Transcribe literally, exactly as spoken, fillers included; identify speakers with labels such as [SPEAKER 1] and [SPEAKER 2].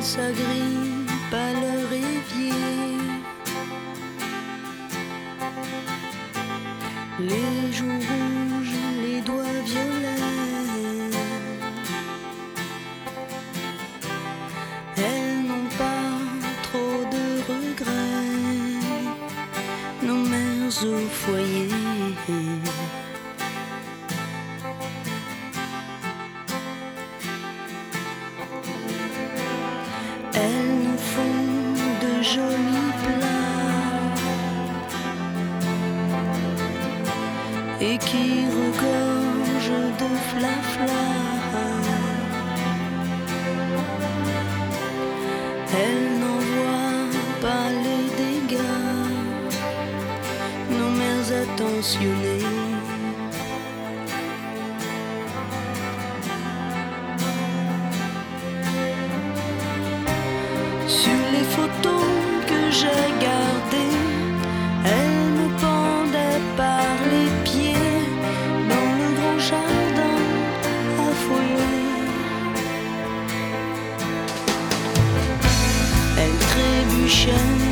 [SPEAKER 1] s'agrippe à leur évier. Les joues rouges, les doigts violets. Elles n'ont pas trop de regrets, nos mères au foyer. Elles nous font de jolis plats et qui regorgent de flafla. Elles n'envoient pas les dégâts, nos mères attentionnées. Sur les photos que j'ai gardées, elles me pendaient par les pieds dans le grand jardin affolé. Elles trébuchaient